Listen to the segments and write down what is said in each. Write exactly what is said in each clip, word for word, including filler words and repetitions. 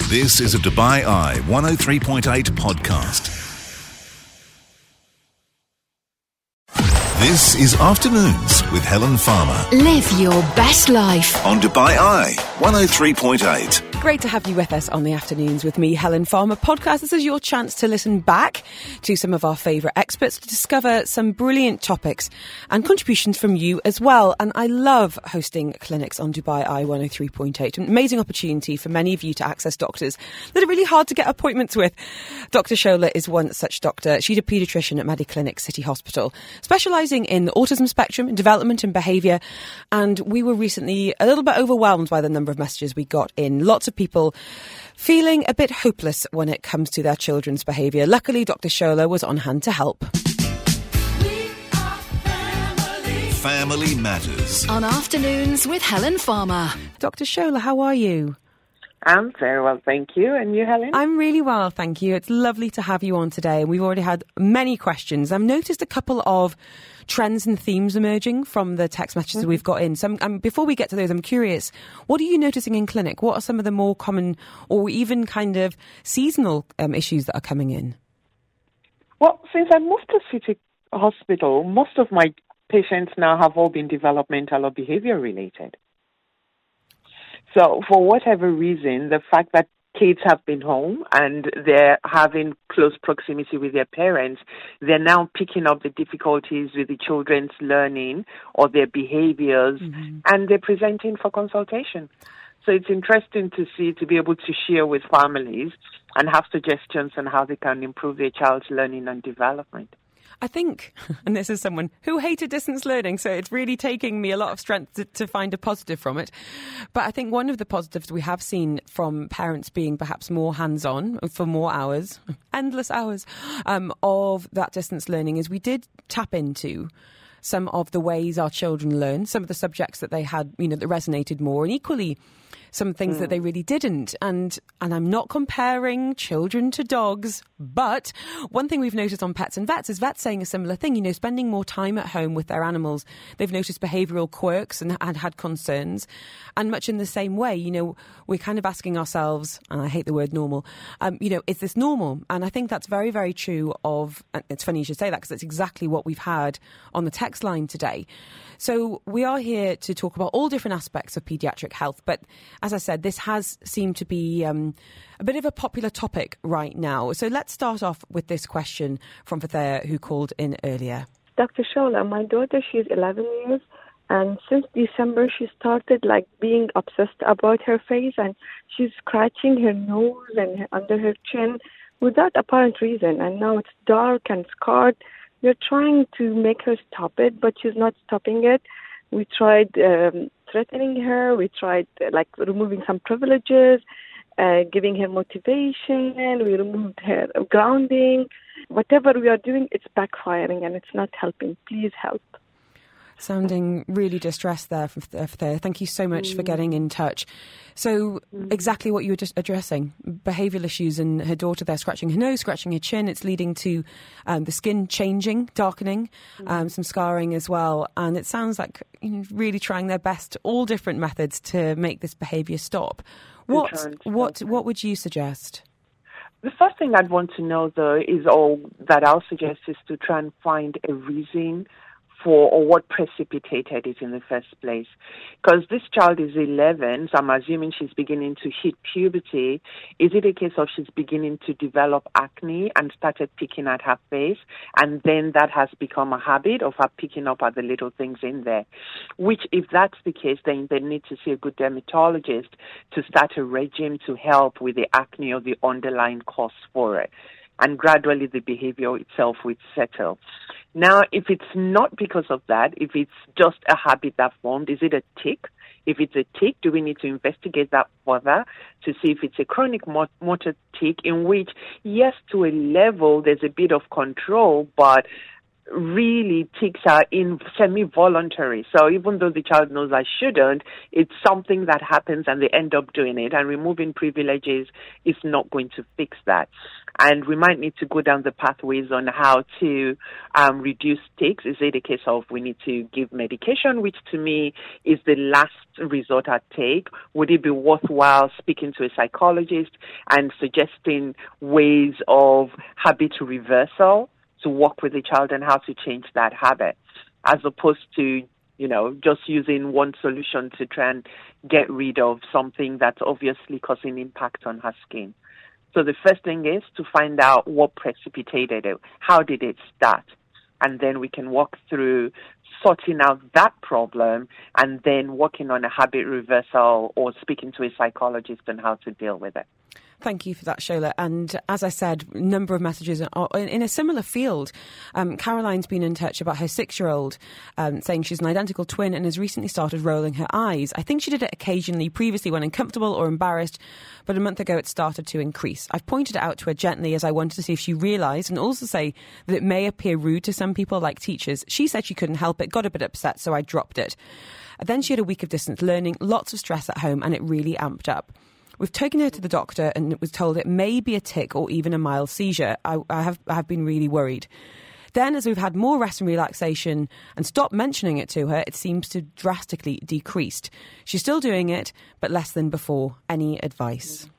This is a Dubai Eye one oh three point eight podcast. This is Afternoons with Helen Farmer. Live your best life on Dubai Eye one oh three point eight. Great to have you with us on the Afternoons with me, Helen Farmer podcast. This is your chance to listen back to some of our favourite experts, to discover some brilliant topics and contributions from you as well. And I love hosting clinics on Dubai Eye one oh three point eight. An amazing opportunity for many of you to access doctors that are really hard to get appointments with. Doctor Shola is one such doctor. She's a paediatrician at Mediclinic City Hospital, specialising in the autism spectrum, in development and behaviour. And we were recently a little bit overwhelmed by the number of messages we got in. Lots of people feeling a bit hopeless when it comes to their children's behaviour. Luckily, Doctor Shola was on hand to help. Family. Family Matters. On Afternoons with Helen Farmer. Doctor Shola, how are you? I'm very well, thank you. And you, Helen? I'm really well, thank you. It's lovely to have you on today. We've already had many questions. I've noticed a couple of trends and themes emerging from the text messages mm-hmm. we've got in. So um, before we get to those, I'm curious, what are you noticing in clinic? What are some of the more common or even kind of seasonal um, issues that are coming in? Well, since I moved to City Hospital, most of my patients now have all been developmental or behavior related. So for whatever reason, the fact that kids have been home and they're having close proximity with their parents, they're now picking up the difficulties with the children's learning or their behaviors, mm-hmm. and they're presenting for consultation. So it's interesting to see, to be able to share with families and have suggestions on how they can improve their child's learning and development. I think, and this is someone who hated distance learning, so it's really taking me a lot of strength to, to find a positive from it. But I think one of the positives we have seen from parents being perhaps more hands-on for more hours, endless hours, um, of that distance learning is we did tap into some of the ways our children learn, some of the subjects that they had, you know, that resonated more, and equally some things mm. that they really didn't. And and I'm not comparing children to dogs, but one thing we've noticed on Pets and Vets is vets saying a similar thing, you know, spending more time at home with their animals. They've noticed behavioural quirks and, and had concerns. And much in the same way, you know, we're kind of asking ourselves, and I hate the word normal, um, you know, is this normal? And I think that's very, very true of, and it's funny you should say that because it's exactly what we've had on the text line today. So we are here to talk about all different aspects of paediatric health, but as I said, this has seemed to be um, a bit of a popular topic right now. So let's start off with this question from Fathea, who called in earlier. Doctor Shola, my daughter, she's eleven years, and since December she started like being obsessed about her face, and she's scratching her nose and under her chin without apparent reason, and now it's dark and scarred. We're trying to make her stop it, but she's not stopping it. We tried um, threatening her. We tried uh, like removing some privileges, uh, giving her motivation. We removed her grounding. Whatever we are doing, it's backfiring and it's not helping. Please help. Sounding really distressed there, Fathea. Thank you so much mm. for getting in touch. So mm. exactly what you were just addressing, behavioural issues, and her daughter there scratching her nose, scratching her chin. It's leading to um, the skin changing, darkening, mm. um, some scarring as well. And it sounds like, you know, really trying their best, all different methods to make this behaviour stop. What, what, what would you suggest? The first thing I'd want to know, though, is all that I'll suggest is to try and find a reason for or what precipitated it in the first place. Because this child is eleven, so I'm assuming she's beginning to hit puberty. Is it a case of she's beginning to develop acne and started picking at her face, and then that has become a habit of her picking up at the little things in there? Which, if that's the case, then they need to see a good dermatologist to start a regime to help with the acne or the underlying cause for it. And gradually the behavior itself will settle. Now, if it's not because of that, if it's just a habit that formed, is it a tic? If it's a tic, do we need to investigate that further to see if it's a chronic motor tic in which, yes, to a level, there's a bit of control, but really tics are in semi-voluntary. So even though the child knows I shouldn't, it's something that happens and they end up doing it. And removing privileges is not going to fix that. And we might need to go down the pathways on how to um, reduce tics. Is it a case of we need to give medication, which to me is the last resort I'd take? Would it be worthwhile speaking to a psychologist and suggesting ways of habit reversal to work with the child and how to change that habit, as opposed to, you know, just using one solution to try and get rid of something that's obviously causing impact on her skin. So the first thing is to find out what precipitated it. How did it start? And then we can walk through sorting out that problem and then working on a habit reversal or speaking to a psychologist on how to deal with it. Thank you for that, Shola. And as I said, a number of messages are in a similar field. Um, Caroline's been in touch about her six-year-old, um, saying she's an identical twin and has recently started rolling her eyes. I think she did it occasionally previously when uncomfortable or embarrassed, but a month ago it started to increase. I've pointed it out to her gently as I wanted to see if she realised, and also say that it may appear rude to some people, like teachers. She said she couldn't help it, got a bit upset, so I dropped it. Then she had a week of distance learning, lots of stress at home, and it really amped up. We've taken her to the doctor and it was told it may be a tic or even a mild seizure. I, I have I have been really worried. Then, as we've had more rest and relaxation and stopped mentioning it to her, it seems to drastically decreased. She's still doing it, but less than before. Any advice?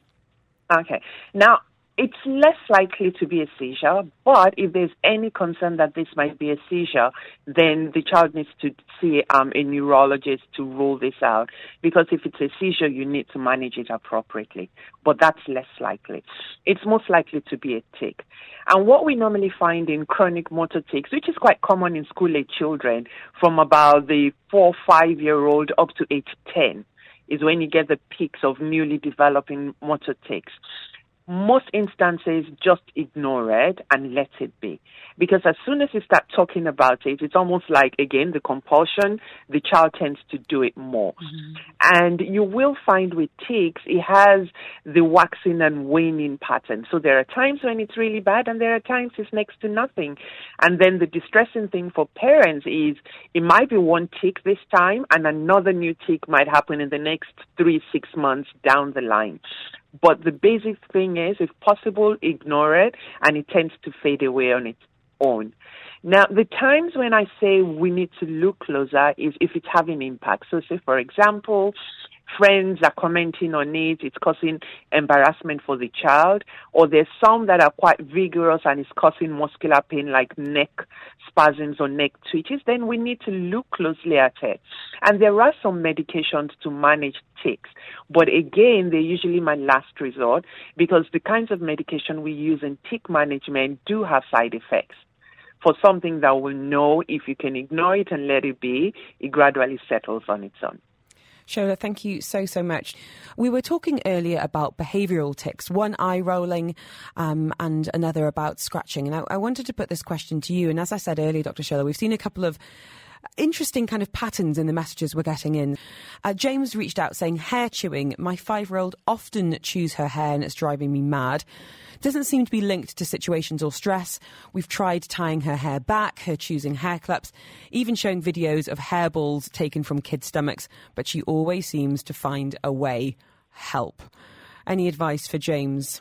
Okay. Now, it's less likely to be a seizure, but if there's any concern that this might be a seizure, then the child needs to see um, a neurologist to rule this out. Because if it's a seizure, you need to manage it appropriately. But that's less likely. It's most likely to be a tic. And what we normally find in chronic motor tics, which is quite common in school-age children, from about the four, five-year-old up to age ten, is when you get the peaks of newly developing motor tics. Most instances, just ignore it and let it be. Because as soon as you start talking about it, it's almost like, again, the compulsion, the child tends to do it more. Mm-hmm. And you will find with tics, it has the waxing and waning pattern. So there are times when it's really bad and there are times it's next to nothing. And then the distressing thing for parents is it might be one tic this time and another new tic might happen in the next three, six months down the line. But the basic thing is, if possible, ignore it, and it tends to fade away on its own. Now, the times when I say we need to look closer is if it's having impact. So, say, for example, friends are commenting on it, it's causing embarrassment for the child, or there's some that are quite vigorous and it's causing muscular pain like neck spasms or neck twitches, then we need to look closely at it. And there are some medications to manage tics, but again, they're usually my last resort because the kinds of medication we use in tic management do have side effects. For something that we know if you can ignore it and let it be, it gradually settles on its own. Shola, thank you so, so much. We were talking earlier about behavioural tics, one eye rolling um, and another about scratching. And I, I wanted to put this question to you. And as I said earlier, Doctor Shola, we've seen a couple of interesting kind of patterns in the messages we're getting in. Uh, James reached out saying, hair chewing. My five-year-old often chews her hair and it's driving me mad. Doesn't seem to be linked to situations or stress. We've tried tying her hair back, her choosing hair clips, even showing videos of hairballs taken from kids' stomachs, but she always seems to find a way. Help. Any advice for James?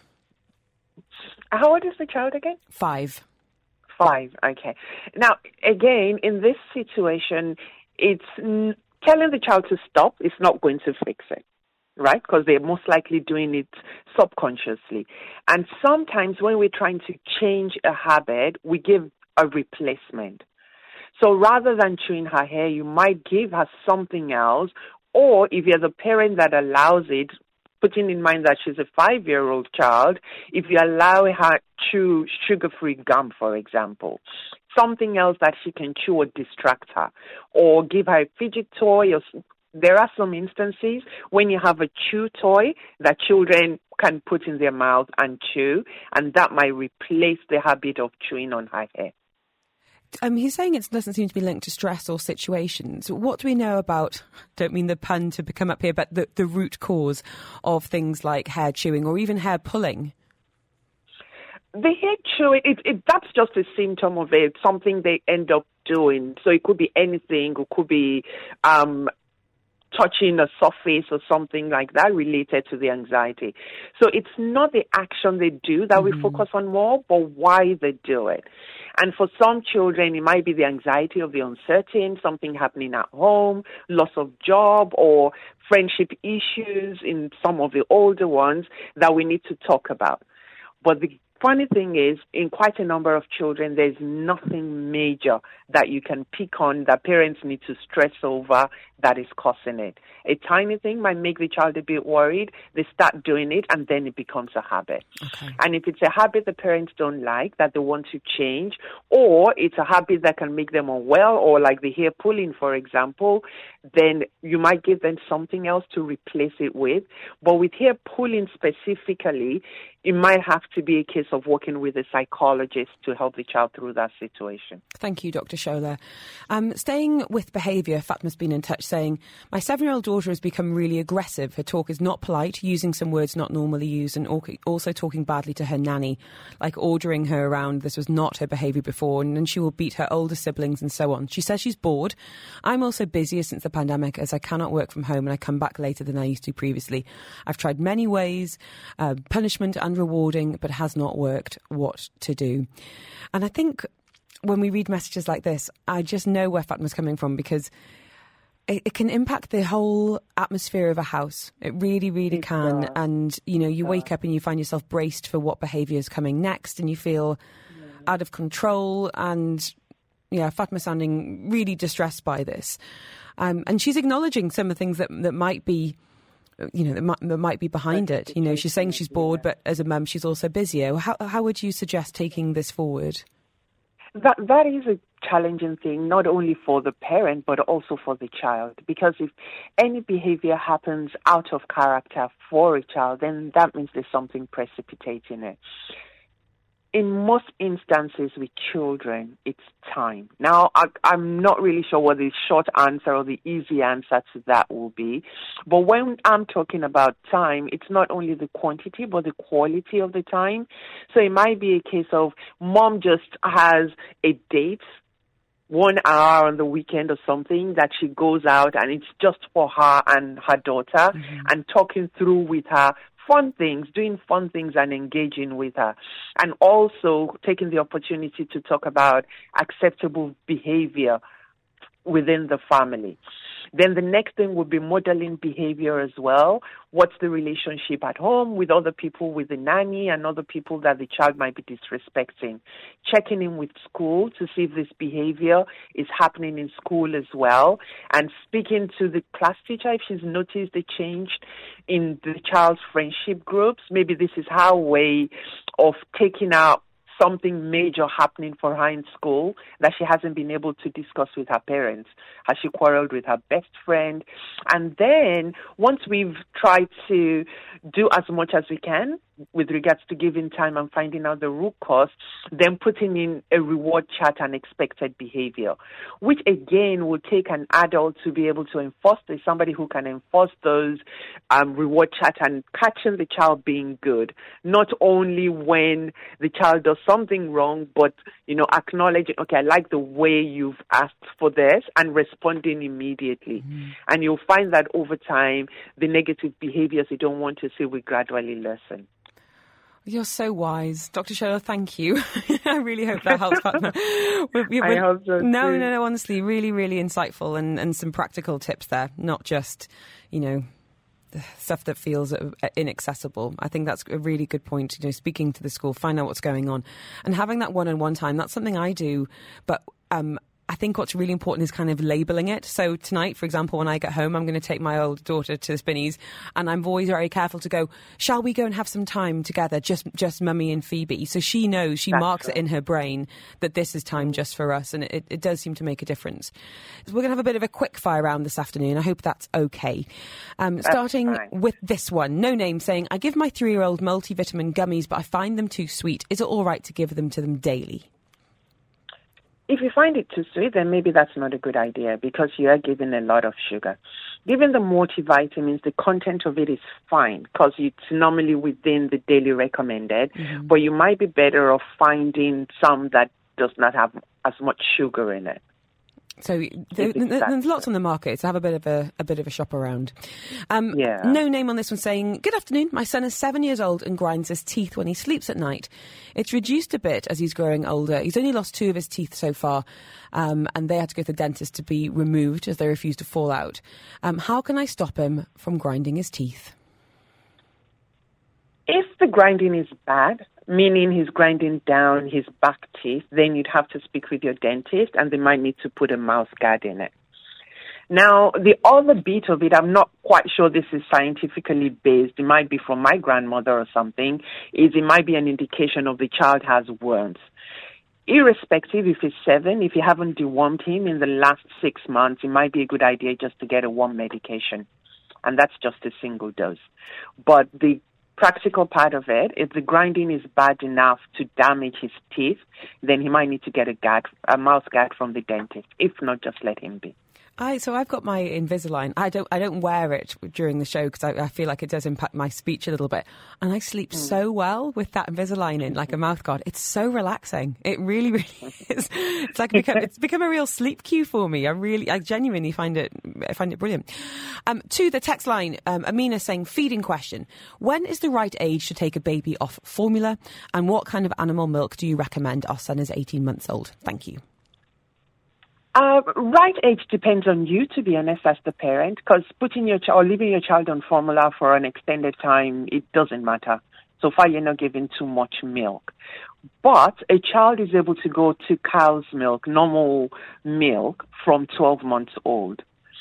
How old is the child again? Five. Five, okay. Now, again, in this situation, it's n- telling the child to stop is not going to fix it, right? Because they're most likely doing it subconsciously. And sometimes when we're trying to change a habit, we give a replacement. So rather than chewing her hair, you might give her something else, or if you're the parent that allows it, putting in mind that she's a five-year-old child, if you allow her chew sugar-free gum, for example, something else that she can chew or distract her, or give her a fidget toy. Or, there are some instances when you have a chew toy that children can put in their mouth and chew, and that might replace the habit of chewing on her hair. Um, he's saying it doesn't seem to be linked to stress or situations. What do we know about, don't mean the pun to come up here, but the, the root cause of things like hair chewing or even hair pulling? the head chewing, it, it, that's just a symptom of it, something they end up doing. So it could be anything, it could be um, touching a surface or something like that related to the anxiety. So it's not the action they do that mm-hmm. we focus on more, but why they do it. And for some children, it might be the anxiety of the uncertain, something happening at home, loss of job, or friendship issues in some of the older ones that we need to talk about. But the funny thing is, in quite a number of children, there's nothing major that you can pick on that parents need to stress over that is causing it. A tiny thing might make the child a bit worried. They start doing it, and then it becomes a habit. Okay. And if it's a habit the parents don't like, that they want to change, or it's a habit that can make them unwell, or like the hair pulling, for example, then you might give them something else to replace it with. But with hair pulling specifically, it might have to be a case of working with a psychologist to help the child through that situation. Thank you, Doctor Shola. Um, staying with behaviour, Fatma's been in touch saying, my seven-year-old daughter has become really aggressive. Her talk is not polite, using some words not normally used, and also talking badly to her nanny, like ordering her around. This was not her behaviour before, and then she will beat her older siblings and so on. She says she's bored. I'm also busier since the pandemic, as I cannot work from home and I come back later than I used to previously. I've tried many ways, uh, punishment and rewarding, but has not worked. What to do? And I think when we read messages like this, I just know where Fatma's coming from, because it, it can impact the whole atmosphere of a house. It really, really can. Yeah. And, you know, you wake up and you find yourself braced for what behaviour is coming next, and you feel yeah. out of control. And, yeah, Fatma sounding really distressed by this. Um, and she's acknowledging some of the things that, that might be, you know, that might, that might be behind it. You know, she's saying she's bored, but as a mum, she's also busier. How, how would you suggest taking this forward? That that is a challenging thing, not only for the parent, but also for the child. Because if any behavior happens out of character for a child, then that means there's something precipitating it. In most instances with children, it's time. Now, I, I'm not really sure what the short answer or the easy answer to that will be. But when I'm talking about time, it's not only the quantity, but the quality of the time. So it might be a case of mom just has a date, one hour on the weekend or something, that she goes out and it's just for her and her daughter, mm-hmm. and talking through with her fun things, doing fun things and engaging with her. And also taking the opportunity to talk about acceptable behavior within the family. Then the next thing would be modeling behavior as well. What's the relationship at home with other people, with the nanny and other people that the child might be disrespecting? Checking in with school to see if this behavior is happening in school as well. And speaking to the class teacher if she's noticed a change in the child's friendship groups. Maybe this is her way of taking out something major happening for her in school that she hasn't been able to discuss with her parents. Has she quarreled with her best friend? And then once we've tried to do as much as we can with regards to giving time and finding out the root cause, then putting in a reward chart and expected behavior, which again will take an adult to be able to enforce this, somebody who can enforce those um, reward chart and catching the child being good, not only when the child does something wrong, but, you know, acknowledging, okay, I like the way you've asked for this, and responding immediately. Mm-hmm. And you'll find that over time, the negative behaviors you don't want to see will gradually lessen. You're so wise. Doctor Shola, thank you. I really hope that helps, Fatma. We're, we're, I hope so no, too. no, no, honestly, really, really insightful, and, and some practical tips there, not just, you know, stuff that feels inaccessible. I think that's a really good point. You know, speaking to the school, find out what's going on, and having that one-on-one time. That's something I do, but um, I think what's really important is kind of labelling it. So tonight, for example, when I get home, I'm going to take my old daughter to Spinneys, and I'm always very careful to go, shall we go and have some time together, just just Mummy and Phoebe? So she knows, she That's marks right. it in her brain that this is time just for us, and it, it does seem to make a difference. So we're going to have a bit of a quick fire round this afternoon. I hope that's okay. Um, starting fine. with this one, no name, saying, I give my three-year-old multivitamin gummies, but I find them too sweet. Is it all right to give them to them daily? If you find it too sweet, then maybe that's not a good idea because you are giving a lot of sugar. Given the multivitamins, the content of it is fine because it's normally within the daily recommended, mm-hmm. but you might be better off finding some that does not have as much sugar in it. So there, there's lots on the market, so have a bit of a, a bit of a shop around. Um, yeah. No name on this one saying, good afternoon, my son is seven years old and grinds his teeth when he sleeps at night. It's reduced a bit as he's growing older. He's only lost two of his teeth so far, um, and they had to go to the dentist to be removed as they refused to fall out. Um, how can I stop him from grinding his teeth? If the grinding is bad, meaning he's grinding down his back teeth, then you'd have to speak with your dentist and they might need to put a mouth guard in it. Now, the other bit of it, I'm not quite sure this is scientifically based. It might be from my grandmother or something, is it might be an indication of the child has worms. Irrespective if he's seven, if you haven't dewormed him in the last six months, it might be a good idea just to get a worm medication. And that's just a single dose. But the practical part of it, if the grinding is bad enough to damage his teeth, then he might need to get a guard, a mouth guard from the dentist. If not, just let him be. I so I've got my Invisalign. I don't I don't wear it during the show because I, I feel like it does impact my speech a little bit. And I sleep mm. so well with that Invisalign in, like a mouth guard. It's so relaxing. It really, really is. It's like become, it's become a real sleep cue for me. I really, I genuinely find it I find it brilliant. Um, to the text line, um, Amina saying, feeding question: when is the right age to take a baby off formula, and what kind of animal milk do you recommend? Our son is eighteen months old. Thank you. Uh, right age depends on you, to be honest, as the parent, because putting your child or leaving your child on formula for an extended time, it doesn't matter. So far, you're not giving too much milk. But a child is able to go to cow's milk, normal milk, from twelve months old.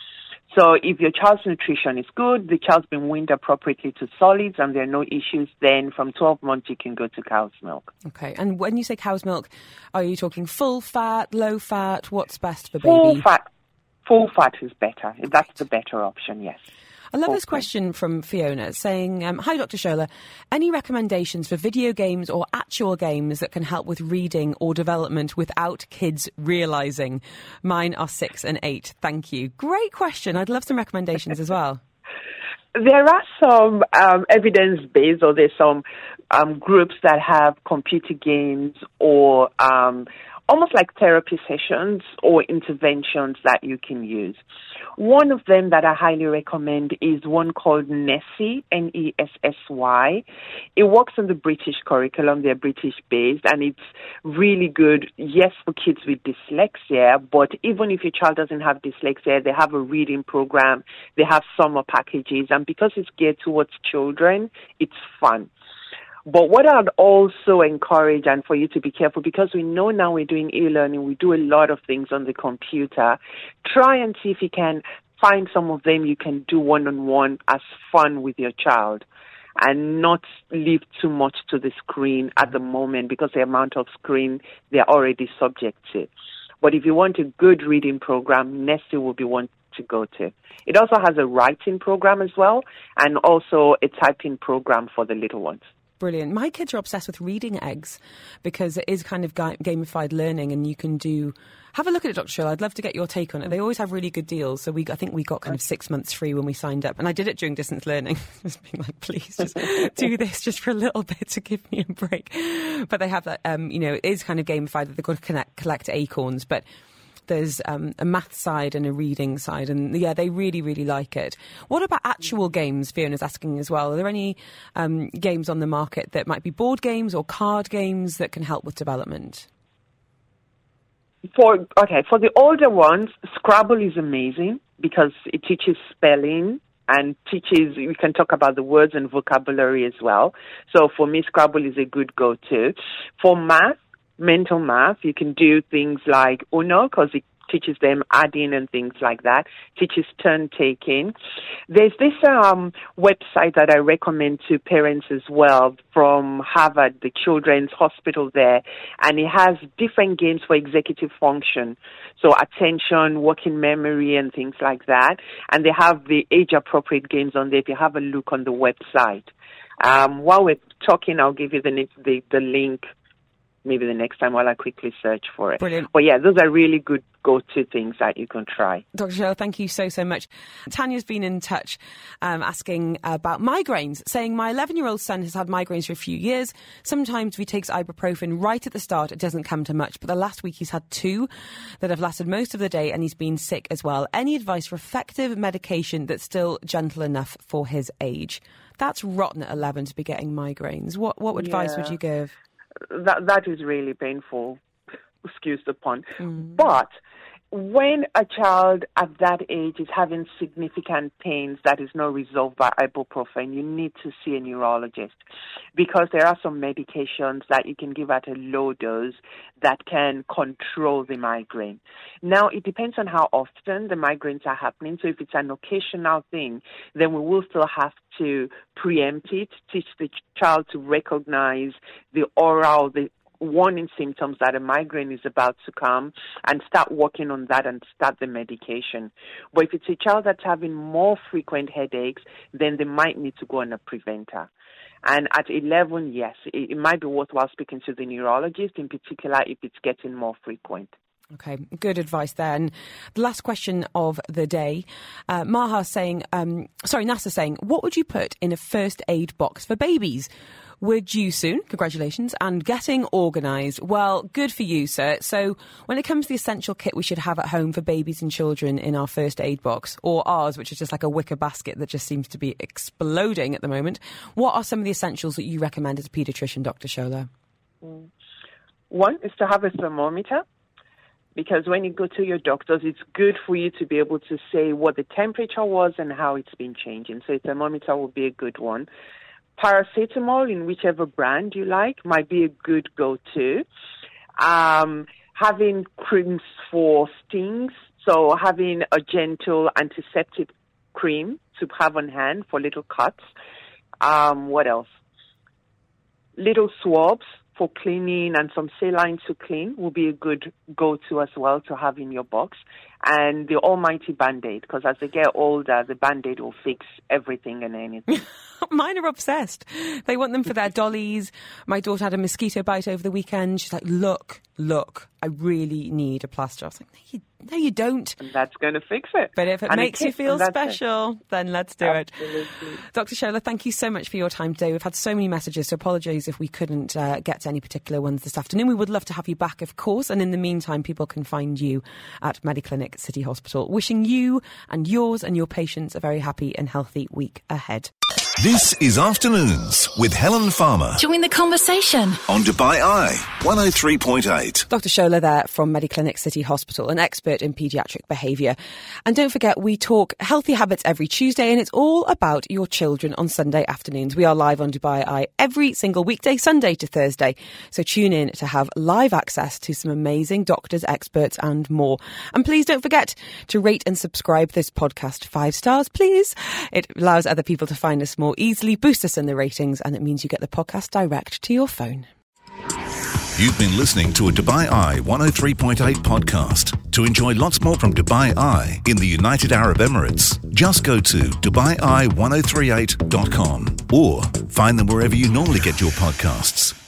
So if your child's nutrition is good, the child's been weaned appropriately to solids and there are no issues, then from twelve months you can go to cow's milk. Okay. And when you say cow's milk, are you talking full fat, low fat? What's best for baby? Full fat. Full fat is better. If that's the better option, yes. I love full this question from Fiona saying, um, hi, Doctor Shola. Any recommendations for video games or actual games that can help with reading or development without kids realising? Mine are six and eight. Thank you. Great question. I'd love some recommendations as well. There are some um, evidence-based, or there's some um, groups that have computer games or um, almost like therapy sessions or interventions that you can use. One of them that I highly recommend is one called Nessy, N E S S Y. It works on the British curriculum. They're British-based, and it's really good, yes, for kids with dyslexia, but even if your child doesn't have dyslexia, they have a reading program, they have summer packages, and because it's geared towards children, it's fun. But what I'd also encourage, and for you to be careful, because we know now we're doing e-learning, we do a lot of things on the computer, try and see if you can find some of them you can do one-on-one as fun with your child and not leave too much to the screen at the moment because the amount of screen they're already subject to. But if you want a good reading program, Nessie will be one to go to. It also has a writing program as well and also a typing program for the little ones. Brilliant. My kids are obsessed with reading eggs because it is kind of gamified learning and you can do... Have a look at it, Doctor Shola. I'd love to get your take on it. They always have really good deals. So we, I think we got kind of six months free when we signed up. And I did it during distance learning. Just being like, please, just do this just for a little bit to give me a break. But they have that, um, you know, it is kind of gamified that they've got to connect, collect acorns. But there's um, a math side and a reading side. And, yeah, they really, really like it. What about actual games, Fiona's asking as well? Are there any um, games on the market that might be board games or card games that can help with development? For okay, for the older ones, Scrabble is amazing because it teaches spelling and teaches, we can talk about the words and vocabulary as well. So for me, Scrabble is a good go-to. For math, mental math, you can do things like Uno because it teaches them adding and things like that, teaches turn-taking. There's this um, website that I recommend to parents as well from Harvard, the Children's Hospital there, and it has different games for executive function, so attention, working memory, and things like that. And they have the age-appropriate games on there if you have a look on the website. Um, while we're talking, I'll give you the, the, the link maybe the next time while I quickly search for it. Brilliant. But yeah, those are really good go-to things that you can try. Doctor Shola, thank you so, so much. Tanya's been in touch um, asking about migraines, saying my eleven-year-old son has had migraines for a few years. Sometimes if he takes ibuprofen right at the start, it doesn't come to much. But the last week he's had two that have lasted most of the day and he's been sick as well. Any advice for effective medication that's still gentle enough for his age? That's rotten at eleven to be getting migraines. What, what advice Yeah. would you give? That That is really painful. Excuse the pun. Mm. But when a child at that age is having significant pains that is not resolved by ibuprofen, you need to see a neurologist, because there are some medications that you can give at a low dose that can control the migraine. Now, it depends on how often the migraines are happening. So if it's an occasional thing, then we will still have to preempt it, teach the child to recognize the aura or the warning symptoms that a migraine is about to come and start working on that and start the medication. But if it's a child that's having more frequent headaches, then they might need to go on a preventer. And at eleven, yes, it, it might be worthwhile speaking to the neurologist, in particular if it's getting more frequent. Okay, good advice there. And the last question of the day, uh, Maha saying, um, sorry, NASA saying, what would you put in a first aid box for babies? We're due soon, congratulations, and getting organised. Well, good for you, sir. So when it comes to the essential kit we should have at home for babies and children in our first aid box, or ours, which is just like a wicker basket that just seems to be exploding at the moment, what are some of the essentials that you recommend as a paediatrician, Doctor Shola? Mm. One is to have a thermometer, because when you go to your doctors, it's good for you to be able to say what the temperature was and how it's been changing. So a thermometer would be a good one. Paracetamol in whichever brand you like might be a good go-to. Um, having creams for stings, so having a gentle antiseptic cream to have on hand for little cuts. Um, what else? Little swabs for cleaning and some saline to clean will be a good go-to as well to have in your box. And the almighty Band-Aid, because as they get older, the Band-Aid will fix everything and anything. Mine are obsessed. They want them for their dollies. My daughter had a mosquito bite over the weekend. She's like, look, look, I really need a plaster. I was like, no, you, no, you don't. And that's going to fix it. But if it and makes it you feel special, it. then let's do Absolutely. it. Doctor Shola, thank you so much for your time today. We've had so many messages, so apologise if we couldn't uh, get to any particular ones this afternoon. We would love to have you back, of course. And in the meantime, people can find you at Mediclinic City Hospital. Wishing you and yours and your patients a very happy and healthy week ahead. This is Afternoons with Helen Farmer Join the conversation. on Dubai Eye one oh three point eight. Doctor Shola there from Mediclinic City Hospital, an expert in paediatric behaviour. And don't forget, we talk healthy habits every Tuesday, and it's all about your children on Sunday afternoons. We are live on Dubai Eye every single weekday, Sunday to Thursday. So tune in to have live access to some amazing doctors, experts and more. And please don't forget to rate and subscribe this podcast five stars, please. It allows other people to find us more easily, boost us in the ratings, and it means you get the podcast direct to your phone. You've been listening to a Dubai Eye one oh three point eight podcast. To enjoy lots more from Dubai Eye in the United Arab Emirates, just go to dubai eye ten thirty-eight dot com or find them wherever you normally get your podcasts.